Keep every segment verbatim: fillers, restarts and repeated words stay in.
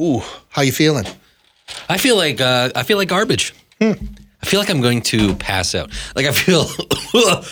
Ooh, how you feeling? I feel like uh, I feel like garbage. Hmm. I feel like I'm going to pass out. Like I feel. Oh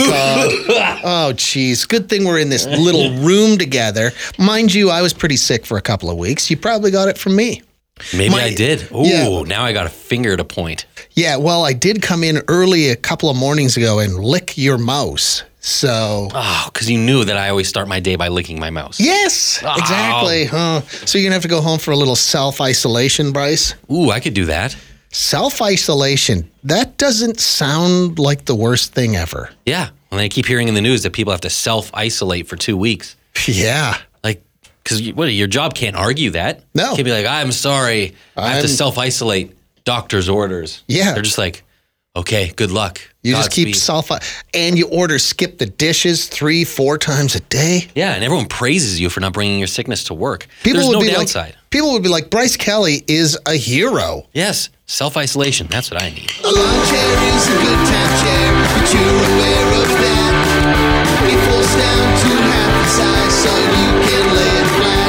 God. Oh jeez. Good thing we're in this little room together. Mind you, I was pretty sick for a couple of weeks. You probably got it from me. Maybe My, I did. Ooh, yeah. Now I got a finger to point. Yeah, well, I did come in early a couple of mornings ago and lick your mouse. So. Oh, because you knew that I always start my day by licking my mouse. Yes, oh. exactly. Huh. So you're going to have to go home for a little self-isolation, Bryce? Ooh, I could do that. Self-isolation, that doesn't sound like the worst thing ever. Yeah, and I keep hearing in the news that people have to self-isolate for two weeks. Yeah. Like, because what, your job can't argue that. No. You can't be like, I'm sorry, I have I'm... to self-isolate. Doctor's orders. Yeah. They're just like, okay, good luck. You God just keep speed. self, and you order skip the dishes three, four times a day. Yeah, and everyone praises you for not bringing your sickness to work. People There's would no be downside. Like, people would be like, Bryce Kelly is a hero. Yes, self-isolation. That's what I need. A lawn chair is a good time chair, but you're aware of that. It folds down to half the size so you can lay it flat.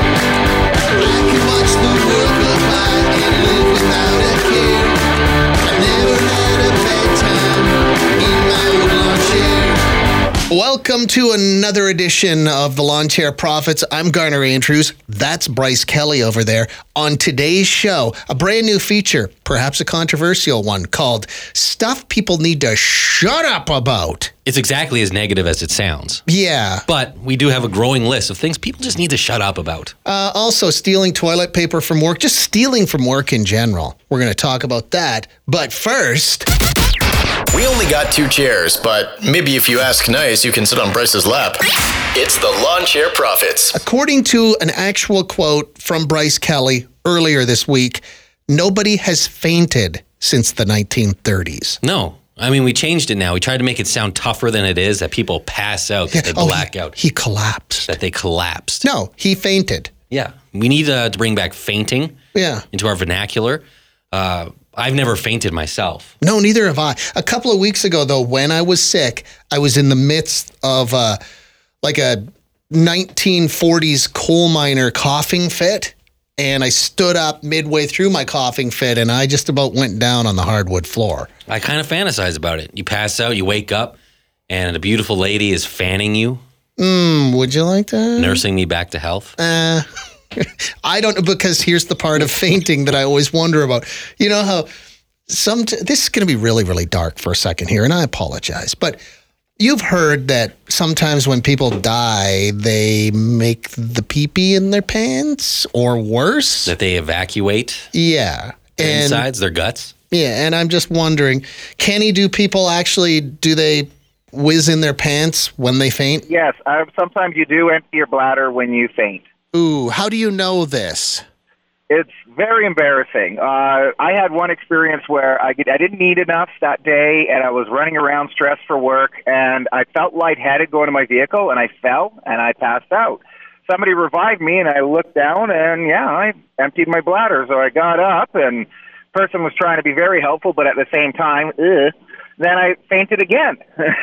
I can watch the world go by and live without a care. I never had a bad time in my old lawn chair. Welcome to another edition of the Lawn Chair Prophets. I'm Garner Andrews. That's Bryce Kelly over there. On today's show, a brand new feature, perhaps a controversial one, called Stuff People Need to Shut Up About. It's exactly as negative as it sounds. Yeah. But we do have a growing list of things people just need to shut up about. Uh, also, stealing toilet paper from work, just stealing from work in general. We're going to talk about that. But first... We only got two chairs, but maybe if you ask nice, you can sit on Bryce's lap. It's the Lawn Chair Prophets. According to an actual quote from Bryce Kelly earlier this week, nobody has fainted since the nineteen thirties. No. I mean, we changed it now. We tried to make it sound tougher than it is, that people pass out, that Yeah. they Oh, black he, out. He collapsed. That they collapsed. No, he fainted. Yeah. We need uh, to bring back fainting Yeah. into our vernacular. Uh, I've never fainted myself. No, neither have I. A couple of weeks ago, though, when I was sick, I was in the midst of uh, like a nineteen forties coal miner coughing fit. And I stood up midway through my coughing fit, and I just about went down on the hardwood floor. I kind of fantasize about it. You pass out, you wake up, and a beautiful lady is fanning you, Mm, would you like that? nursing me back to health. Uh, I don't know, because here's the part of fainting that I always wonder about. You know how some, this is going to be really, really dark for a second here, and I apologize, but you've heard that sometimes when people die, they make the pee-pee in their pants, or worse. That they evacuate Yeah. their And, insides, their guts. yeah, and I'm just wondering, Kenny, do people actually, do they whiz in their pants when they faint? Yes, uh, sometimes you do empty your bladder when you faint. Ooh, how do you know this? It's very embarrassing. Uh, I had one experience where I, I didn't eat enough that day, and I was running around stressed for work, and I felt lightheaded going to my vehicle, and I fell, and I passed out. Somebody revived me, and I looked down, and yeah, I emptied my bladder. So I got up, and the person was trying to be very helpful, but at the same time, ugh, then I fainted again.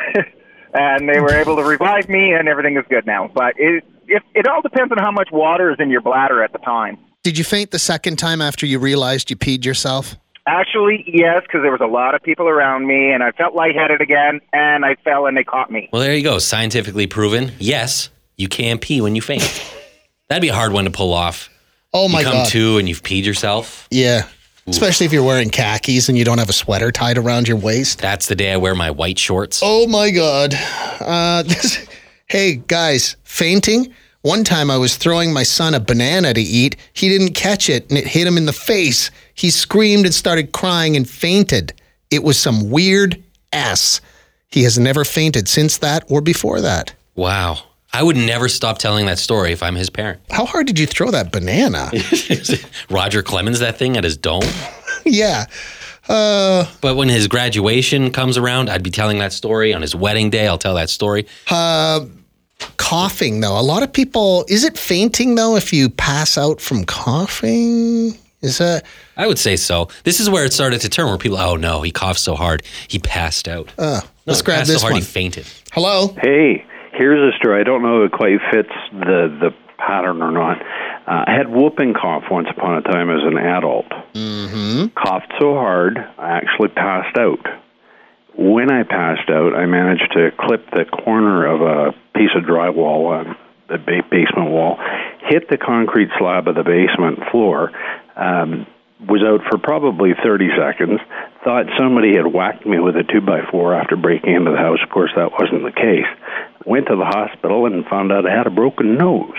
And they were able to revive me, and everything is good now. But it, it, it all depends on how much water is in your bladder at the time. Did you faint the second time after you realized you peed yourself? Actually, yes, because there was a lot of people around me, and I felt lightheaded again, and I fell, and they caught me. Well, there you go. Scientifically proven. Yes, you can pee when you faint. That'd be a hard one to pull off. Oh, my you come God. to and you've peed yourself. Yeah. Especially if you're wearing khakis and you don't have a sweater tied around your waist. That's the day I wear my white shorts. Oh, my God. Uh, this, hey, guys, fainting? One time I was throwing my son a banana to eat. He didn't catch it, and it hit him in the face. He screamed and started crying and fainted. It was some weird S. He has never fainted since that or before that. Wow. I would never stop telling that story if I'm his parent. How hard did you throw that banana? Roger Clemens, that thing at his dome. Yeah. Uh, But when his graduation comes around, I'd be telling that story. On his wedding day, I'll tell that story. uh, coughing, though. A lot of people, is it fainting, though, if you pass out from coughing? Is that? I would say so. This is where it started to turn, where people, oh no, he coughed so hard, he passed out. Uh, No, let's he grab passed this so hard one. he fainted. Hello? Hey, here's a story. I don't know if it quite fits the, the pattern or not. Uh, I had whooping cough once upon a time as an adult. Mm-hmm. Coughed so hard, I actually passed out. When I passed out, I managed to clip the corner of a piece of drywall on the ba- basement wall, hit the concrete slab of the basement floor, um, was out for probably thirty seconds, thought somebody had whacked me with a two by four after breaking into the house. Of course, that wasn't the case. Went to the hospital and found out I had a broken nose.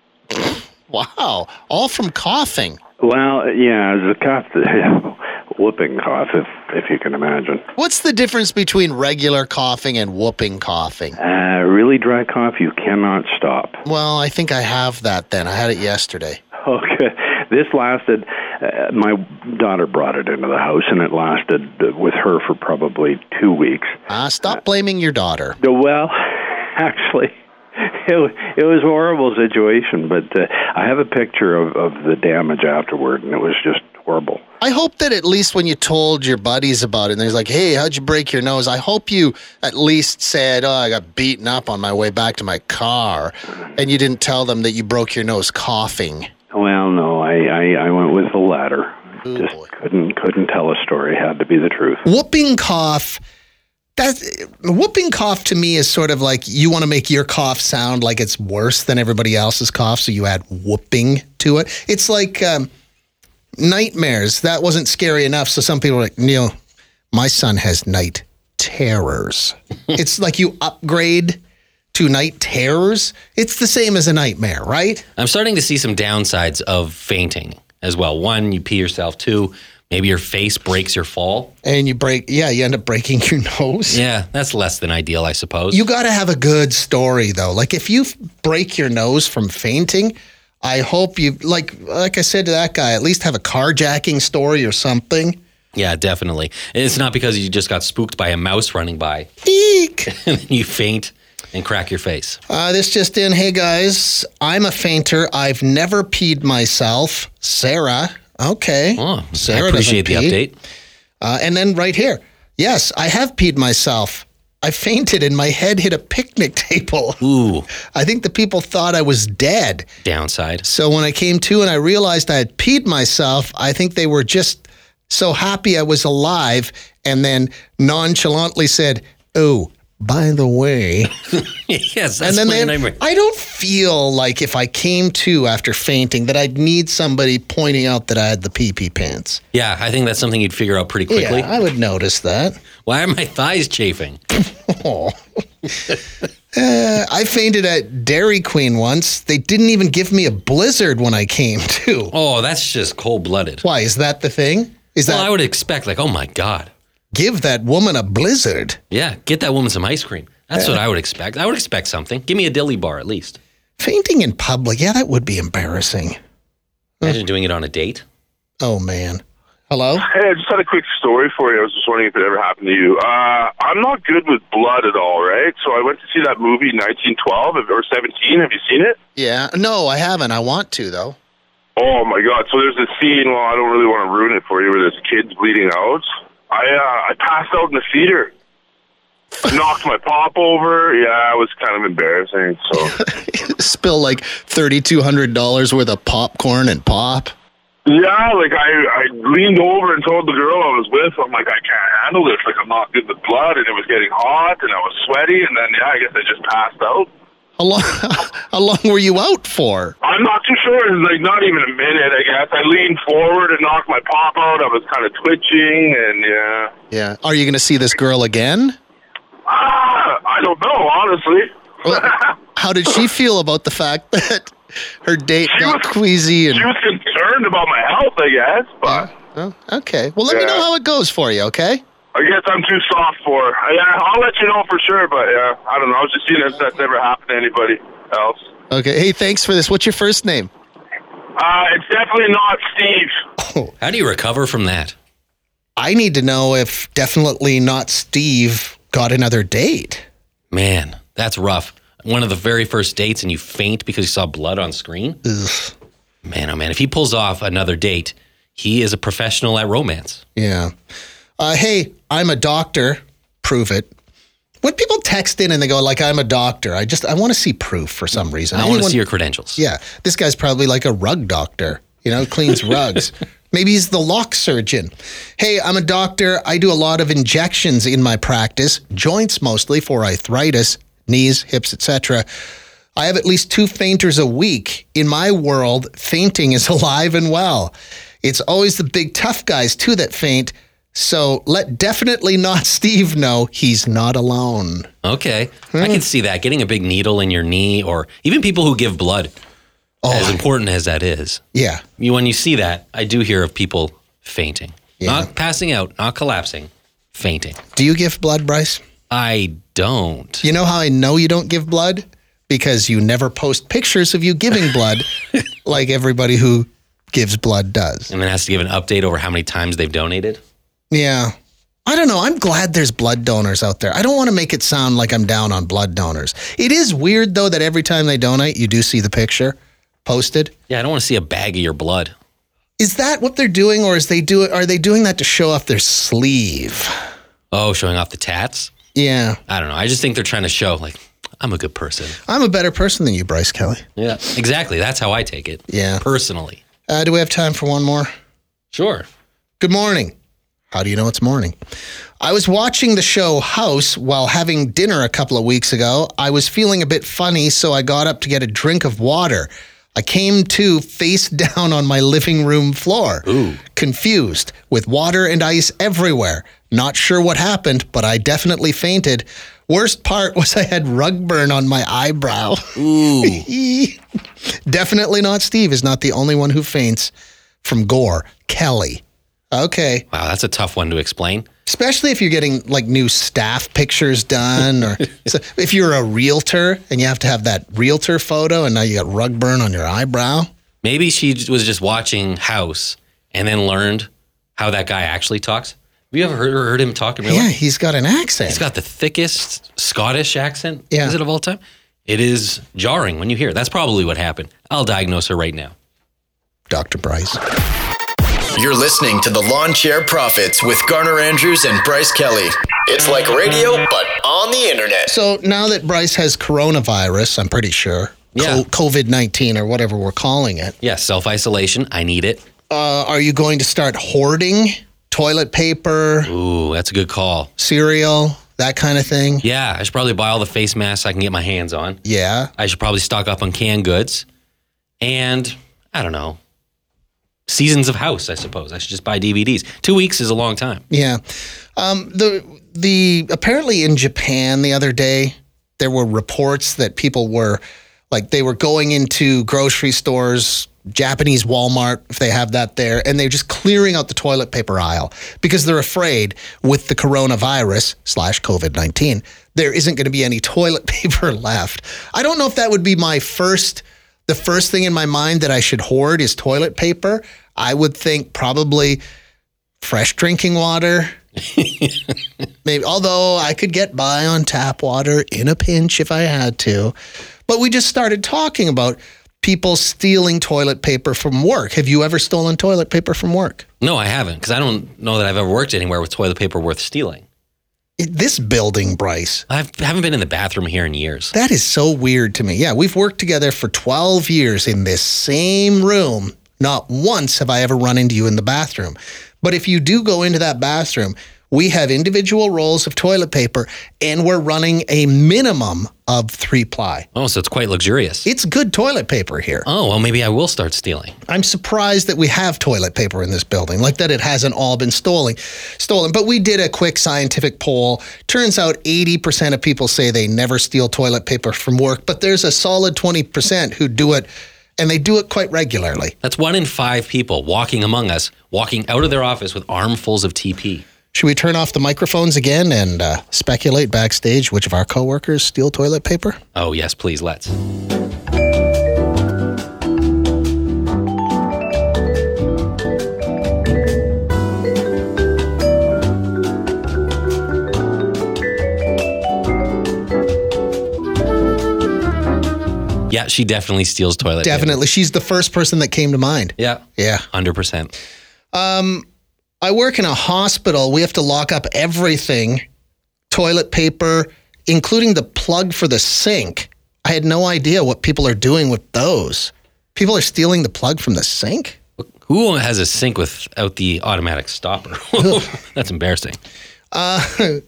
Wow. All from coughing. Well, yeah, it was a cough, whooping cough, if, if you can imagine. What's the difference between regular coughing and whooping coughing? Uh, really dry cough, you cannot stop. Well, I think I have that then. I had it yesterday. Okay. This lasted, uh, my daughter brought it into the house, and it lasted uh, with her for probably two weeks. Ah, uh, stop blaming your daughter. Uh, well, actually, it, it was a horrible situation, but uh, I have a picture of, of the damage afterward, and it was just horrible. I hope that at least when you told your buddies about it, and they're like, hey, how'd you break your nose? I hope you at least said, oh, I got beaten up on my way back to my car, and you didn't tell them that you broke your nose coughing. Well, no, I, I, I went with the latter. Ooh, Just boy. couldn't couldn't tell a story. Had to be the truth. Whooping cough. That whooping cough to me is sort of like you want to make your cough sound like it's worse than everybody else's cough, so you add whooping to it. It's like um, nightmares. That wasn't scary enough, so some people are like, Neil, my son has night terrors. It's like you upgrade to night terrors. It's the same as a nightmare, right? I'm starting to see some downsides of fainting as well. One, you pee yourself. Two, maybe your face breaks your fall. And you break, yeah, you end up breaking your nose. Yeah, that's less than ideal, I suppose. You got to have a good story, though. Like, if you break your nose from fainting, I hope you, like like I said to that guy, at least have a carjacking story or something. Yeah, definitely. And it's not because you just got spooked by a mouse running by. Eek! And then you faint and crack your face. Uh, this just in. Hey, guys, I'm a fainter. I've never peed myself. Sarah. Okay. Oh, Sarah I appreciate the doesn't pee. update. Uh, and then right here. Yes, I have peed myself. I fainted and my head hit a picnic table. Ooh, I think the people thought I was dead. downside. So when I came to and I realized I had peed myself, I think they were just so happy I was alive and then nonchalantly said, oh, by the way. Yes, that's And then my they, nightmare. I don't feel like if I came to after fainting that I'd need somebody pointing out that I had the pee-pee pants. Yeah, I think that's something you'd figure out pretty quickly. Yeah, I would notice that. Why are my thighs chafing? Oh. uh, I fainted at Dairy Queen once. They didn't even give me a blizzard when I came to. Oh, that's just cold-blooded. Why, is that the thing? Is Well, that I would expect, like, oh my God. give that woman a blizzard? Yeah, get that woman some ice cream. That's what I would expect. I would expect something. Give me a dilly bar at least. Fainting in public, yeah, that would be embarrassing. Imagine doing it on a date. Oh, man. Hello? Hey, I just had a quick story for you. I was just wondering if it ever happened to you. Uh, I'm not good with blood at all, right? So I went to see that movie nineteen twelve or seventeen. Have you seen it? Yeah. No, I haven't. I want to, though. Oh, my God. So there's this scene, well, I don't really want to ruin it for you, where this kid's bleeding out. I uh, I passed out in the theater. I knocked my pop over. Yeah, it was kind of embarrassing. So Spill like three thousand two hundred dollars worth of popcorn and pop. yeah, like I, I leaned over and told the girl I was with, I'm like, I can't handle this. Like, I'm not good with blood, and it was getting hot, and I was sweaty, and then, yeah, I guess I just passed out. How long, how long were you out for? I'm not too sure. It was like not even a minute, I guess. I leaned forward and knocked my pop out. I was kind of twitching, and yeah. Yeah. Are you going to see this girl again? Ah, I don't know, honestly. Well, how did she feel about the fact that her date She got was- queasy? And She was concerned about my health, I guess, but oh, okay. Well, let me Yeah. know how it goes for you, okay? I guess I'm too soft for her. Yeah, I'll let you know for sure, but yeah, I don't know. I was just seeing if that's ever happened to anybody else. Okay. Hey, thanks for this. What's your first name? Uh, it's definitely not Steve. How do you recover from that? I need to know if definitely not Steve got another date. Man, that's rough. One of the very first dates and you faint because you saw blood on screen? Ugh. Man, oh man, if he pulls off another date, he is a professional at romance. Yeah. Uh, hey, I'm a doctor. Prove it. When people text in and they go like, I'm a doctor, I just, I want to see proof for some reason. I want to Anyone- see your credentials. Yeah. This guy's probably like a rug doctor, you know, cleans rugs. Maybe he's the lock surgeon. Hey, I'm a doctor. I do a lot of injections in my practice, joints mostly for arthritis, knees, hips, et cetera. I have at least two fainters a week. In my world, fainting is alive and well. It's always the big tough guys too that faint. So let definitely not Steve know he's not alone. Okay. I can see that. Getting a big needle in your knee, or even people who give blood, Oh, as important as that is. yeah. You, when you see that, I do hear of people fainting. Yeah. Not passing out, not collapsing, fainting. Do you give blood, Bryce? I don't. You know how I know you don't give blood? Because you never post pictures of you giving blood like everybody who gives blood does. And then has to give an update over how many times they've donated. Yeah. I don't know. I'm glad there's blood donors out there. I don't want to make it sound like I'm down on blood donors. It is weird, though, that every time they donate, you do see the picture posted. Yeah, I don't want to see a bag of your blood. Is that what they're doing, or is they do are they doing that to show off their sleeve? Oh, showing off the tats? Yeah. I don't know. I just think they're trying to show, like, I'm a good person. I'm a better person than you, Bryce Kelly. Yeah, exactly. That's how I take it. Yeah. Personally. Uh, do we have time for one more? Sure. Good morning. How do you know it's morning? I was watching the show House while having dinner a couple of weeks ago. I was feeling a bit funny, so I got up to get a drink of water. I came to face down on my living room floor. Ooh. Confused, with water and ice everywhere. Not sure what happened, but I definitely fainted. Worst part was I had rug burn on my eyebrow. Ooh. Definitely not Steve is not the only one who faints from gore. Kelly. Okay. Wow, that's a tough one to explain. Especially if you're getting like new staff pictures done, or so if you're a realtor and you have to have that realtor photo and now you got rug burn on your eyebrow. Maybe she was just watching House and then learned how that guy actually talks. Have you ever heard, heard him talk in real Yeah, life? he's got an accent. He's got the thickest Scottish accent, Yeah. is it, of all time? It is jarring when you hear it. That's probably what happened. I'll diagnose her right now. Doctor Bryce. You're listening to the Lawn Chair Profits with Garner Andrews and Bryce Kelly. It's like radio, but on the internet. So now that Bryce has coronavirus, I'm pretty sure, Yeah. COVID nineteen or whatever we're calling it, Yeah, self-isolation. I need it. uh, are you going to start hoarding toilet paper, Ooh, that's a good call. cereal, that kind of thing? Yeah, I should probably buy all the face masks I can get my hands on. Yeah. I should probably stock up on canned goods. And, I don't know, seasons of House, I suppose. I should just buy D V Ds. Two weeks is a long time. Yeah. Um, the the apparently in Japan the other day, there were reports that people were like they were going into grocery stores, Japanese Walmart, if they have that there, and they're just clearing out the toilet paper aisle because they're afraid with the coronavirus slash COVID nineteen, there isn't going to be any toilet paper left. I don't know if that would be my first, the first thing in my mind that I should hoard is toilet paper. I would think probably fresh drinking water. Maybe, although I could get by on tap water in a pinch if I had to. But we just started talking about people stealing toilet paper from work. Have you ever stolen toilet paper from work? No, I haven't, because I don't know that I've ever worked anywhere with toilet paper worth stealing. This building, Bryce, I haven't been in the bathroom here in years. that is so weird to me. Yeah, we've worked together for twelve years in this same room. Not once have I ever run into you in the bathroom. But if you do go into that bathroom, we have individual rolls of toilet paper and we're running a minimum of three ply. Oh, so it's quite luxurious. It's good toilet paper here. Oh, well, maybe I will start stealing. I'm surprised that we have toilet paper in this building, like that it hasn't all been stolen. Stolen. But we did a quick scientific poll. Turns out eighty percent of people say they never steal toilet paper from work, but there's a solid twenty percent who do it, and they do it quite regularly. That's one in five people walking among us, walking out of their office with armfuls of T P. Should we turn off the microphones again and uh, speculate backstage which of our coworkers steal toilet paper? Oh, yes, please, let's. Yeah, she definitely steals toilet paper. Definitely. She's the first person that came to mind. Yeah. Yeah. one hundred percent. I work in a hospital. We have to lock up everything, toilet paper, including the plug for the sink. I had no idea what people are doing with those. People are stealing the plug from the sink? Who has a sink without the automatic stopper? That's embarrassing. Uh,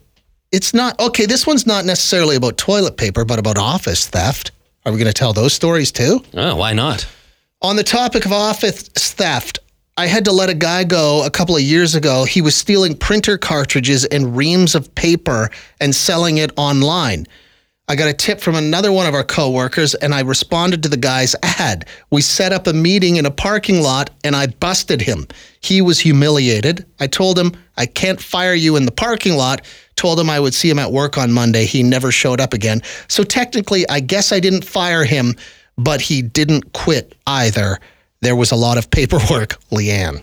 it's not, okay, this one's not necessarily about toilet paper, but about office theft. Are we going to tell those stories too? Oh, why not? On the topic of office theft, I had to let a guy go a couple of years ago. He was stealing printer cartridges and reams of paper and selling it online. I got a tip from another one of our coworkers, and I responded to the guy's ad. We set up a meeting in a parking lot, and I busted him. He was humiliated. I told him I can't fire you in the parking lot. Told him I would see him at work on Monday. He never showed up again. So technically, I guess I didn't fire him, but he didn't quit either. There was a lot of paperwork, Leanne.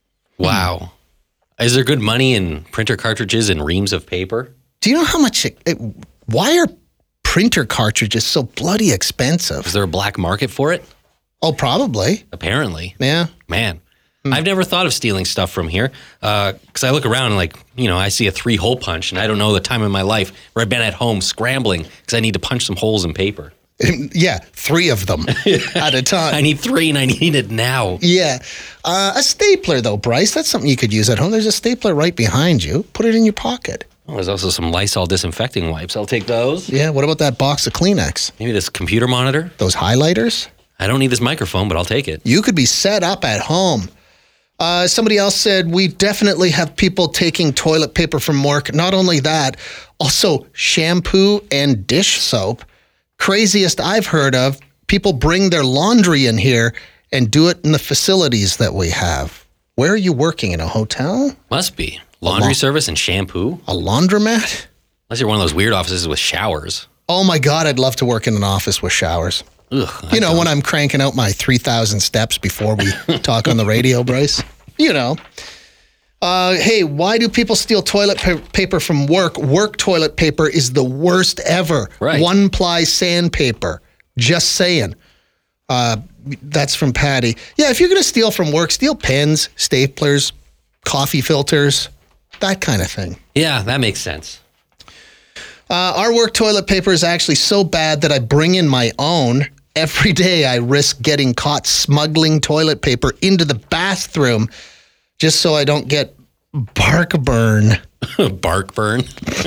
Wow. Is there good money in printer cartridges and reams of paper? Do you know how much it, it, why are printer cartridges so bloody expensive? Is there a black market for it? Oh, probably. Apparently. Yeah. Man, I've never thought of stealing stuff from here because I look around and, like, you know, I see a three-hole punch, and I don't know the time in my life where I've been at home scrambling because I need to punch some holes in paper. Yeah, three of them at a time. I need three, and I need it now. Yeah. Uh, a stapler, though, Bryce. That's something you could use at home. There's a stapler right behind you. Put it in your pocket. Oh, there's also some Lysol disinfecting wipes. I'll take those. Yeah, what about that box of Kleenex? Maybe this computer monitor. Those highlighters? I don't need this microphone, but I'll take it. You could be set up at home. Uh, somebody else said, we definitely have people taking toilet paper from work. Not only that, also shampoo and dish soap. Craziest I've heard of, people bring their laundry in here and do it in the facilities that we have. Where are you working? In a hotel? Must be. Laundry la- service and shampoo? A laundromat? Unless you're one of those weird offices with showers. Oh my God, I'd love to work in an office with showers. Ugh, You know, when I'm cranking out my three thousand steps before we talk on the radio, Bryce. You know. Uh, hey, why do people steal toilet pa- paper from work? Work toilet paper is the worst ever. Right. One-ply sandpaper. Just saying. Uh, that's from Patty. Yeah, if you're going to steal from work, steal pens, staplers, coffee filters, that kind of thing. Yeah, that makes sense. Uh, our work toilet paper is actually so bad that I bring in my own. Every day I risk getting caught smuggling toilet paper into the bathroom just so I don't get bark burn. Bark burn?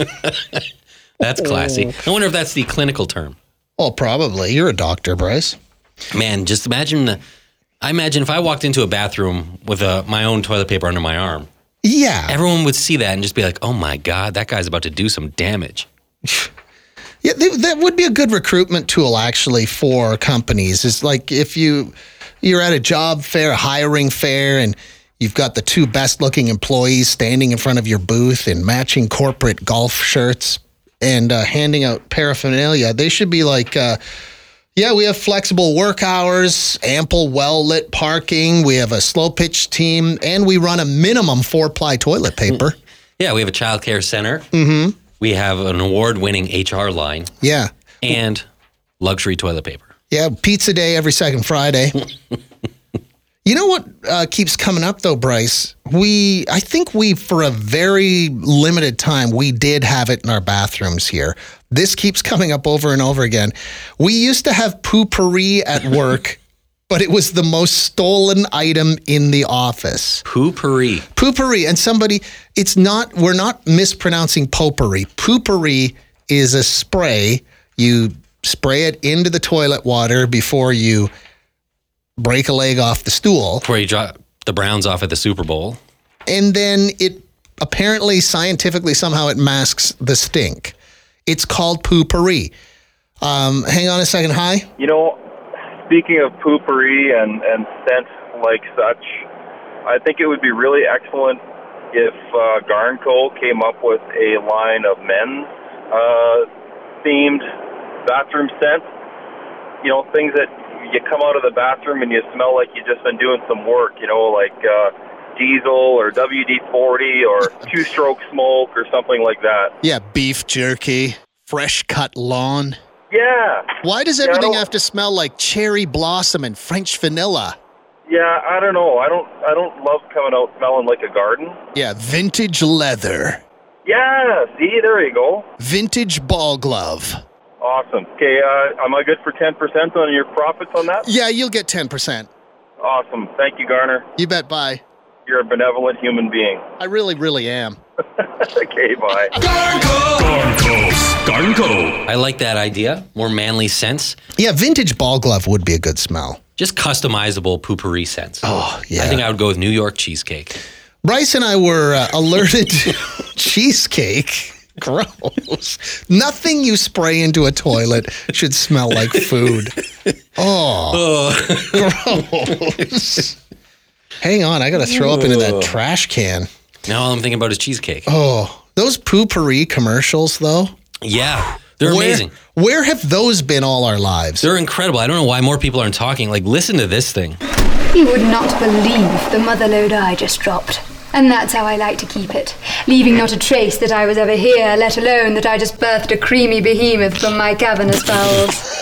That's classy. I wonder if that's the clinical term. Oh, probably. You're a doctor, Bryce. Man, just imagine, I imagine if I walked into a bathroom with a, my own toilet paper under my arm, Yeah. everyone would see that and just be like, oh my God, that guy's about to do some damage. Yeah, th- that would be a good recruitment tool, actually, for companies. It's like if you, you're at a job fair, a hiring fair, and you've got the two best-looking employees standing in front of your booth in matching corporate golf shirts and uh, handing out paraphernalia. They should be like, uh, yeah, we have flexible work hours, ample well-lit parking, we have a slow-pitch team, and we run a minimum four-ply toilet paper. Yeah, we have a child care center. Mm-hmm. We have an award-winning H R line. Yeah. And luxury toilet paper. Yeah, pizza day every second Friday. You know what uh, keeps coming up, though, Bryce? We, I think we, for a very limited time, we did have it in our bathrooms here. This keeps coming up over and over again. We used to have poopery at work, but it was the most stolen item in the office. Poopery. Poopery. And somebody, it's not, we're not mispronouncing potpourri. Poopery is a spray. You spray it into the toilet water before you break a leg off the stool. Where you drop the Browns off at the Super Bowl. And then it apparently, scientifically, somehow it masks the stink. It's called poopery. Um, hang on a second. Hi. You know, speaking of poopery and, and scent like such, I think it would be really excellent if uh, Garnco came up with a line of men's uh, themed bathroom scents. You know, things that you come out of the bathroom and you smell like you've just been doing some work, you know, like uh, diesel or W D forty or two-stroke smoke or something like that. Yeah, beef jerky, fresh cut lawn. Yeah. Why does Yeah, I everything don't- have to smell like cherry blossom and French vanilla? Yeah, I don't know. I don't I don't love coming out smelling like a garden. Yeah, vintage leather. Yeah, see, there you go. Vintage ball glove. Awesome. Okay, uh, am I good for ten percent on your profits on that? Yeah, you'll get ten percent. Awesome. Thank you, Garner. You bet, bye. You're a benevolent human being. I really, really am. Okay, bye. Garden Cove. I like that idea. More manly scents. Yeah, vintage ball glove would be a good smell. Just customizable poopery scents. Oh, yeah. I think I would go with New York cheesecake. Bryce and I were uh, alerted to cheesecake. Gross. Nothing you spray into a toilet should smell like food. Oh, gross. Hang on, I got to throw up into that trash can. Now all I'm thinking about is cheesecake. Oh, those poopery commercials, though. Yeah, they're where, amazing. Where have those been all our lives? They're incredible. I don't know why more people aren't talking. Like, listen to this thing. You would not believe the mother load I just dropped. And that's how I like to keep it, leaving not a trace that I was ever here, let alone that I just birthed a creamy behemoth from my cavernous bowels.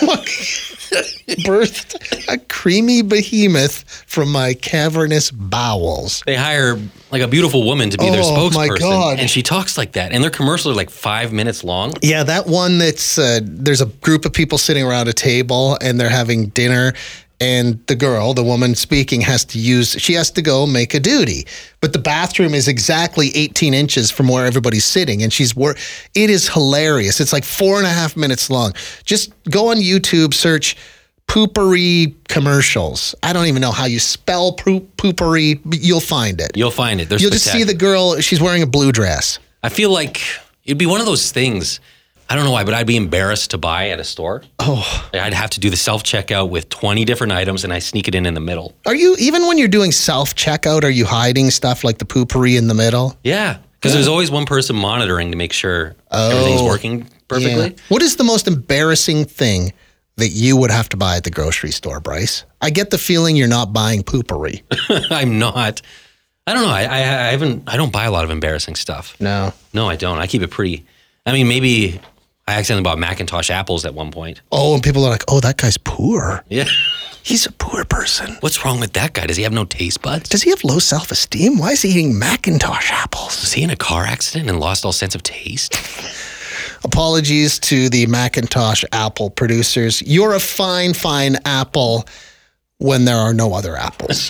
Birthed a creamy behemoth from my cavernous bowels. They hire like a beautiful woman to be their Oh, spokesperson. my God. And she talks like that. And their commercials are like five minutes long. Yeah, that one that's, uh, there's a group of people sitting around a table and they're having dinner. And the girl, the woman speaking, has to use, she has to go make a duty. But the bathroom is exactly eighteen inches from where everybody's sitting. And she's, wor- it is hilarious. It's like four and a half minutes long. Just go on YouTube, search poopery commercials. I don't even know how you spell poop, poopery, but you'll find it. You'll find it. They're You'll just see the girl, she's wearing a blue dress. I feel like it'd be one of those things. I don't know why, but I'd be embarrassed to buy at a store. Oh. I'd have to do the self-checkout with twenty different items, and I sneak it in in the middle. Are you, even when you're doing self-checkout, are you hiding stuff like the poopery in the middle? Yeah, because there's always one person monitoring to make sure Oh. everything's working perfectly. Yeah. What is the most embarrassing thing that you would have to buy at the grocery store, Bryce? I get the feeling you're not buying poopery. I'm not. I don't know. I, I, I haven't. I don't buy a lot of embarrassing stuff. No. No, I don't. I keep it pretty. I mean, maybe I accidentally bought Macintosh apples at one point. Oh, and people are like, oh, that guy's poor. Yeah. He's a poor person. What's wrong with that guy? Does he have no taste buds? Does he have low self-esteem? Why is he eating Macintosh apples? Was he in a car accident and lost all sense of taste? Apologies to the Macintosh apple producers. You're a fine, fine apple when there are no other apples.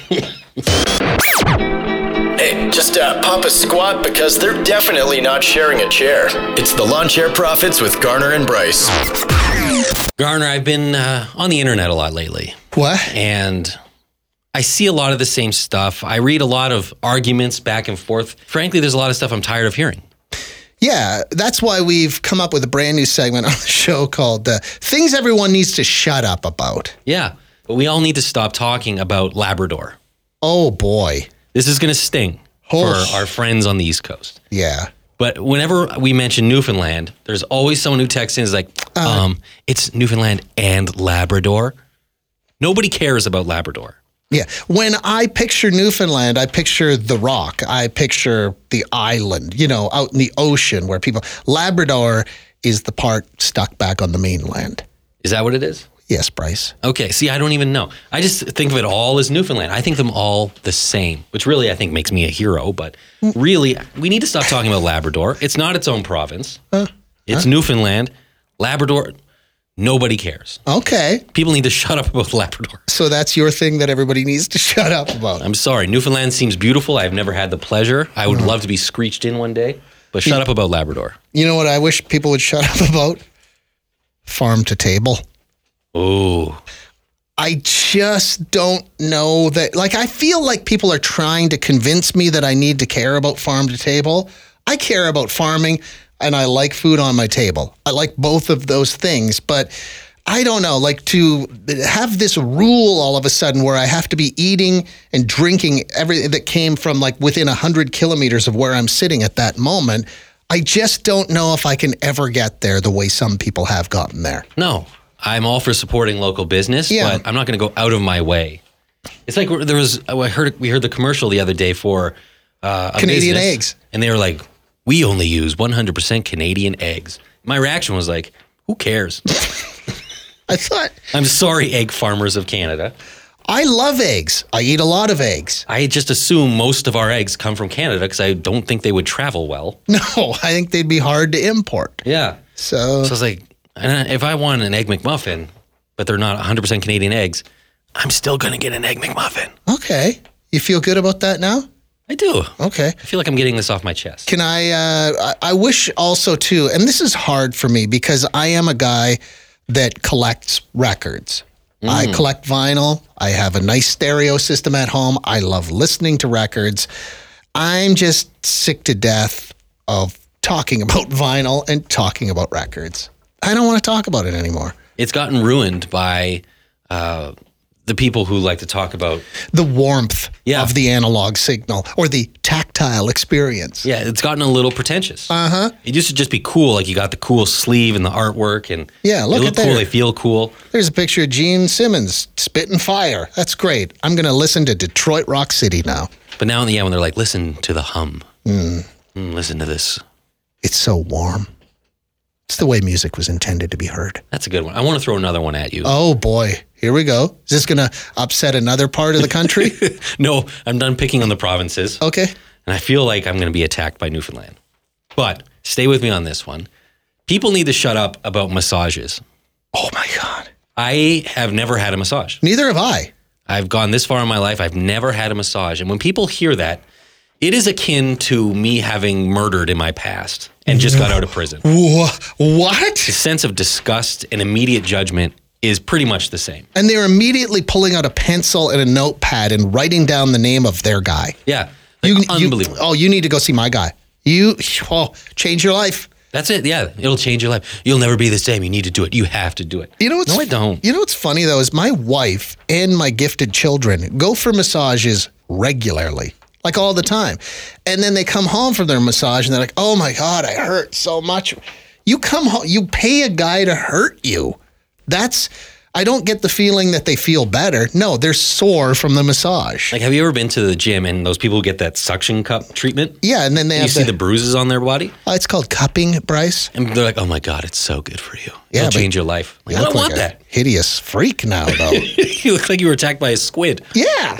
Hey, just uh, pop a squat because they're definitely not sharing a chair. It's the Lawn Chair Profits with Garner and Bryce. Garner, I've been uh, on the internet a lot lately. What? And I see a lot of the same stuff. I read a lot of arguments back and forth. Frankly, there's a lot of stuff I'm tired of hearing. Yeah, that's why we've come up with a brand new segment on the show called uh, Things Everyone Needs to Shut Up About. Yeah, but we all need to stop talking about Labrador. Oh, boy. This is going to sting Oh. for our friends on the East Coast. Yeah. But whenever we mention Newfoundland, there's always someone who texts in is like, Uh. um, it's Newfoundland and Labrador. Nobody cares about Labrador. Yeah. When I picture Newfoundland, I picture the rock. I picture the island, you know, out in the ocean where people. Labrador is the part stuck back on the mainland. Is that what it is? Yes, Bryce. Okay, see, I don't even know. I just think of it all as Newfoundland. I think them all the same, which really I think makes me a hero. But really, we need to stop talking about Labrador. It's not its own province. Uh, it's huh? Newfoundland. Labrador, nobody cares. Okay. People need to shut up about Labrador. So that's your thing that everybody needs to shut up about. I'm sorry. Newfoundland seems beautiful. I've never had the pleasure. I would love to be screeched in one day. But shut up about Labrador. You know what I wish people would shut up about? Farm to table. Oh. I just don't know that. Like, I feel like people are trying to convince me that I need to care about farm to table. I care about farming and I like food on my table. I like both of those things, but I don't know, like to have this rule all of a sudden where I have to be eating and drinking everything that came from like within a hundred kilometers of where I'm sitting at that moment. I just don't know if I can ever get there the way some people have gotten there. No. I'm all for supporting local business, Yeah. but I'm not going to go out of my way. It's like there was, I heard, we heard the commercial the other day for uh, a Canadian business, eggs. and they were like, we only use one hundred percent Canadian eggs. My reaction was like, who cares? I thought, I'm sorry, egg farmers of Canada. I love eggs. I eat a lot of eggs. I just assume most of our eggs come from Canada because I don't think they would travel well. No, I think they'd be hard to import. Yeah. So, so I was like, and if I want an Egg McMuffin, but they're not one hundred percent Canadian eggs, I'm still going to get an Egg McMuffin. Okay. You feel good about that now? I do. Okay. I feel like I'm getting this off my chest. Can I, uh, I I wish also too, and this is hard for me because I am a guy that collects records. Mm. I collect vinyl. I have a nice stereo system at home. I love listening to records. I'm just sick to death of talking about vinyl and talking about records. I don't want to talk about it anymore. It's gotten ruined by uh, the people who like to talk about the warmth yeah. of the analog signal or the tactile experience. Yeah, it's gotten a little pretentious. Uh-huh. It used to just be cool, like you got the cool sleeve and the artwork, and yeah, look they look at that. cool, they feel cool. There's a picture of Gene Simmons spitting fire. That's great. I'm going to listen to Detroit Rock City now. But now in the end, when they're like, listen to the hum. Mm. Mm, listen to this. It's so warm. It's the way music was intended to be heard. That's a good one. I want to throw another one at you. Oh, boy. Here we go. Is this going to upset another part of the country? No, I'm done picking on the provinces. Okay. And I feel like I'm going to be attacked by Newfoundland. But stay with me on this one. People need to shut up about massages. Oh, my God. I have never had a massage. Neither have I. I've gone this far in my life. I've never had a massage. And when people hear that, it is akin to me having murdered in my past and just got out of prison. What? The sense of disgust and immediate judgment is pretty much the same. And they're immediately pulling out a pencil and a notepad and writing down the name of their guy. Yeah. You, like, unbelievable. You, oh, you need to go see my guy. You, oh, change your life. That's it. Yeah. It'll change your life. You'll never be the same. You need to do it. You have to do it. You know what's, no, I don't. You know what's funny, though, is my wife and my gifted children go for massages regularly. Like all the time. And then they come home from their massage and they're like, oh my God, I hurt so much. You come home, you pay a guy to hurt you. That's, I don't get the feeling that they feel better. No, they're sore from the massage. Like, have you ever been to the gym and those people get that suction cup treatment? Yeah, and then they and have you see the, the bruises on their body? Oh, it's called cupping, Bryce. And they're like, oh my God, it's so good for you. Yeah, It'll change your life. Like, you I don't like want a that. Hideous freak now, though. You look like you were attacked by a squid. Yeah.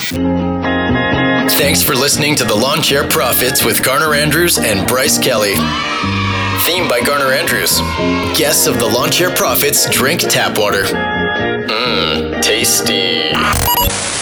Thanks for listening to the Lawn Chair Prophets with Garner Andrews and Bryce Kelly. Theme by Garner Andrews. Guests of the Lawn Chair Prophets drink tap water. Mmm, tasty.